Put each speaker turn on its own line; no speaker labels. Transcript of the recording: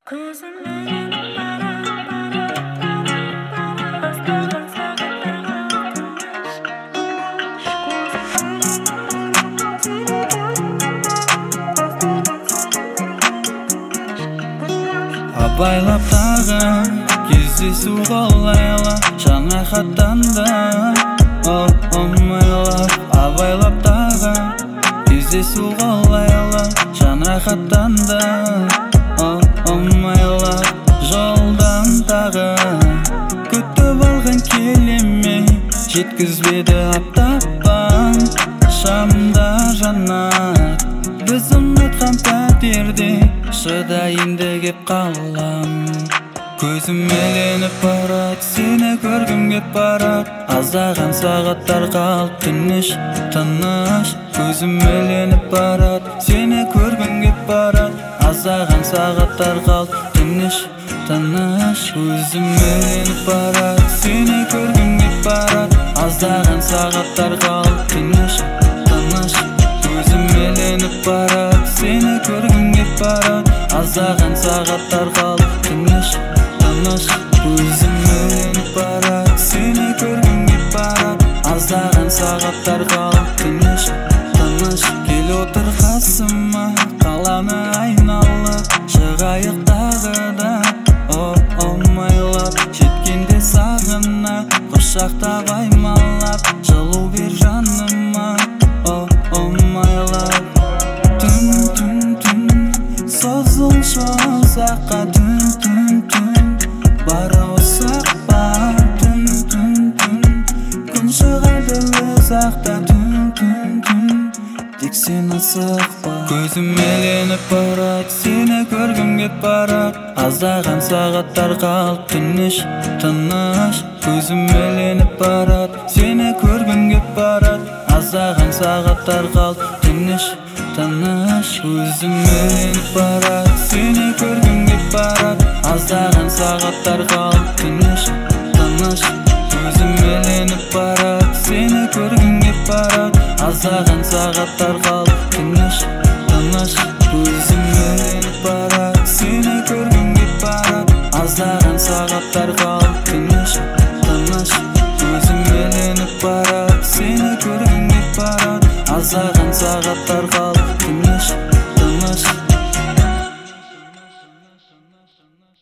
Абайлап тағы кездесу қолайла жаңа хаттанда омайлап абайлап тағы кездесу қолайла жаңа хаттанда омайлап жолдан тағы күтіп алған келемей жеткізбеді аптапан шамда жанат біз ұнатқан пәтерде шыдайын деп қалам көзім еленіп барат сені көргім кеп барат аздаған сағаттар қалып тыныш көзім еленіп барат сені көргім кеп барат аздаған сағаттар қалып тыныш көзім еленіп барат сені көргім кеп барат аздаған сағаттар қалып тыныш көзім еленіп барат сені көргім кеп барат аздаған сағаттар қалып тыныш көзім еленіп барат сені көргім кеп барат аздаған сағаттар қалып тыныш кел отыр қасыма қаланы айналып шығайық тағы да омайлап жеткенде сағына құшақтап аймалап жылу бер жаныма омайлап түн созылшы ұзаққа түн бары ұзақ па түн күн шығады ұзақта түн тек сен асықпа көзім еленіп барат сені көргім кеп барат аздаған сағаттар қалып тыныш көзім еленіп барат сені көргім кеп барат аздаған сағаттар қалып тыныш көзім еленіп барат сені көргім кеп барат аздаған сағаттар қалып тыныш көзім еленіп барат сені көргім кеп барат аздаған сағаттар қалып тыныш көзім еленіп барат сені көргім кеп барат аздаған сағаттар қалып тыныш көзім еленіп барат сені көргім кеп барат аздаған сағаттар қалып тыныш